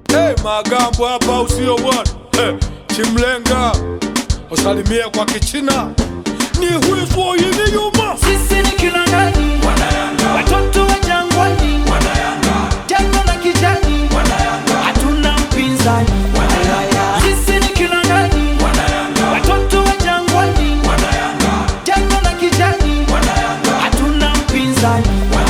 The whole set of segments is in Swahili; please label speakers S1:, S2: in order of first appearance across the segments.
S1: Hey, magambo hapa usio bwana. Hey, Chimlenga usalimie kwa Kichina. Ni huizo yini yuma.
S2: Sisi ni kina nani?
S1: Wanayanga.
S2: Watoto wa jangwani.
S1: Wanayanga.
S2: Jangwa na kijani.
S1: Wanayanga.
S2: Hatuna mpinzani.
S1: Wanayanga.
S2: Sisi ni kina nani?
S1: Wanayanga.
S2: Watoto wa jangwani.
S1: Wanayanga.
S2: Jangwa na kijani.
S1: Wanayanga.
S2: Hatuna mpinzani.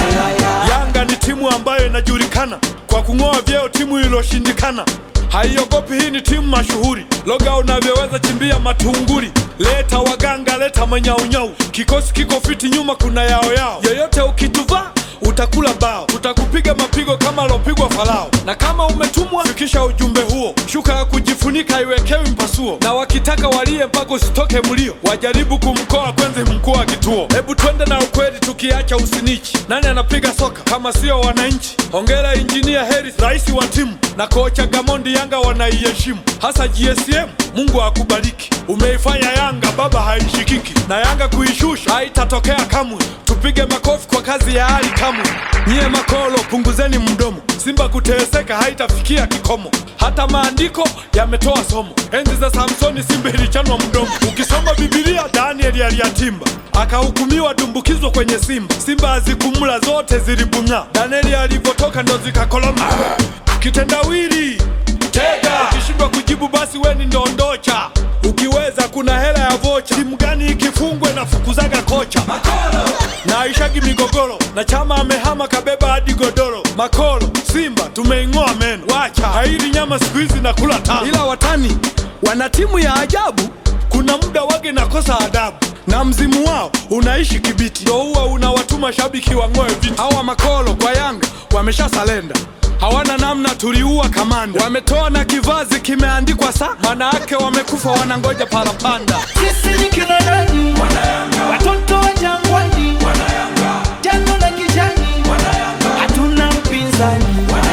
S1: Yanga ni timu ambayo inajulikana kwa kung'oa vyeo timu iliyoshindikana. Haiogopi, hii ni timu mashuhuri. Loga unavyoweza chimbia matunguri. Leta waganga, leta manyaunyau. Kikosi kiko fiti, nyuma kuna yao yao. Yoyote ukituvaa utakula bao, tutakupiga mapigo kama lopigwa Farao. Na kama umetumwa fikisha ujumbe huo. Shuka ya kujifunika haiwekewi mpasuo. Na wakitaka walie mpaka usitoke mlio. Wajaribu kumkoa kwenzi mkuu wa kituo. Hebu twende na ukweli tukiacha usinichi. Nani anapiga soka kama sio wananchi? Hongera Engineer Harris, raisi wa timu, na kocha Gamondi. Yanga wanaiheshimu, hasa GSM. Mungu akubariki, umeifanya Yanga baba haishikiki. Na Yanga kuishusha haitatokea kamwe. Tupige makofi kwa kazi ya Ali Kamwe. Nyie makolo punguzeni mdomo. Simba kuteseka haitafikia kikomo. Hata maandiko yametoa somo. Enzi za Samsoni Simba ilichanwa mdomo. Ukisoma Biblia Danieli aliyatimba, akahukumiwa dumbukizwa kwenye simba. Simba hazikumula zote zilibumya. Danieli alivyotoka ndo zikakoloma. Kitendawili tega, ukishindwa kujibu basi weni ndondocha. Ukiweza kuna hela ya vocha. Timu gani ikifungwe na fukuzaga kocha. Makolo na aishagi migogoro. Na Chama amehama kabeba hadi godoro. Makolo Simba tumeing'oa meno. Wacha haili nyama siku hizi na kula tano. Ila watani wana timu ya ajabu. Kuna muda wage nakosa adabu. Na mzimu wao unaishi Kibiti. Ndo huwa unawatuma shabiki wang'oe viti. Hawa makolo kwa Yanga wamesha salenda. Hawana namna, tuliua kamanda. Wametoa na kivazi kimeandikwa saa. Manake wamekufa wanangoja parapanda.
S2: Sisi ni kina nani?
S1: Wanayanga.
S2: Watoto wa jangwani.
S1: Wanayanga.
S2: Jangwa na kijani.
S1: Wanayanga.
S2: Hatuna mpinzani.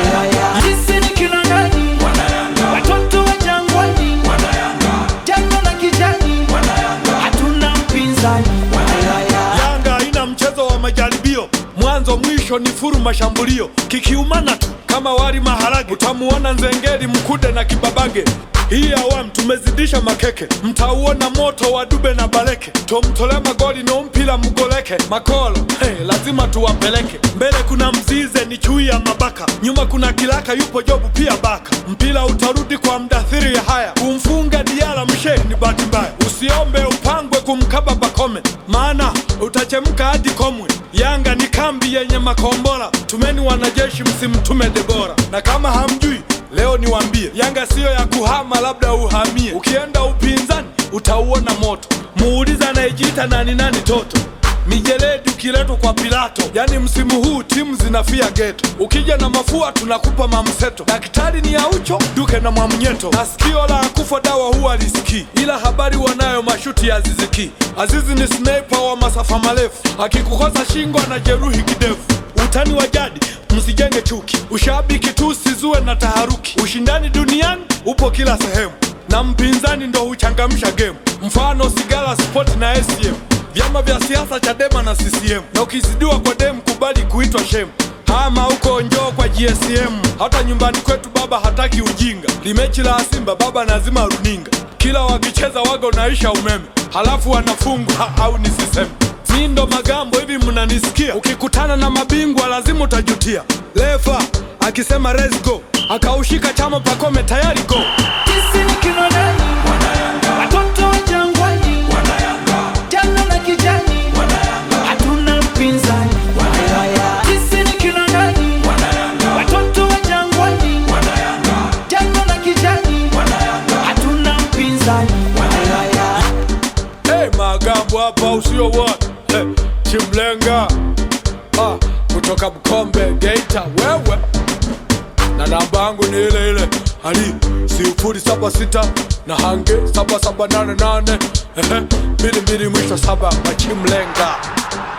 S2: Sisi ni kina nani?
S1: Wanayanga.
S2: Watoto wa jangwani.
S1: Wanayanga.
S2: Jangwa na kijani.
S1: Wanayanga.
S2: Hatuna mpinzani.
S1: Yanga haina mchezo wa majaribio. Mwanzo mwisho ni furu mashambulio. Kikiumana tu kama wali maharage. Utamuona Nzengeli, Mkude na Kibabage. Hii awamu tumezidisha makeke. Mtauona moto wa Dube na Baleke. Tomtole magoli no mpila mgoleke. Makolo lazima tuwapeleke. Mbele kuna Mzize ni chui ya mabaka. Nyuma kuna Kilaka yupo Jobu pia baka. Mpila utarudi kwa Mdathiri ya haya. Kumfunga Diala mshe ni bahati mbaya. Usiombe upangwe kumkaba Bakome, maana utachemka hadi Komwe. Yanga ni kambi yenye makombora. Tumeni wanajeshi, msimtume Debora. Na kama hamjui leo niwaambie, Yanga siyo ya kuhama labda uhamie. Ukienda upinzani utauona moto. Muuliza anayejiita nani toto. Mijeledi ukiletwa kwa Pilato. Yani msimu huu timu zinafia geto. Ukija na mafua tunakupa mamseto. Daktari ni Aucho, Duke na Mwamnyeto. Na sikio la kufa dawa huwa lisikii. Ila habari wanayo mashuti ya Aziziki. Azizi ni sniper wa masafa marefu. Akikukosa shingo anajeruhi kidevu. Utani wa jadi msijenge chuki. Ushabiki tu usizue na taharuki. Ushindani duniani upo kila sehemu. Na mpinzani ndo huchangamsha game. Mfano Sigara Sport na SM. Vyama vya siasa Chadema na CCM. Na ukizidiwa kwa dem kubali kuitwa shem. Hama huko njoo kwa GSM. Hata nyumbani kwetu baba hataki ujinga. Limechi la Simba baba nazima runinga. Kila wakicheza waga unaisha umeme. Halafu wanafungwa au nisiseme. Mindo magambo hivi mnanisikia. Ukikutana na mabingwa lazima utajutia. Lefa akisema let's go, akaushika Chama Pakome tayari go.
S2: Sisi ni kina nani?
S1: Wanayanga.
S2: Watoto wa jangwani.
S1: Wanayanga.
S2: Jangwa na kijani.
S1: Wanayanga.
S2: Hatuna mpinzani. Sisi ni kina nani?
S1: Wanayanga.
S2: Watoto wa jangwani.
S1: Wanayanga.
S2: Jangwa na kijani.
S1: Wanayanga.
S2: Hatuna mpinzani.
S1: Hey, magambo hapa usio what. Hey, Chimlenga kutoka Bukombe Geita wewe. Na namba yangu ni ile ile Ali 076 na hange 7788 22 mwisho 7 Chimlenga.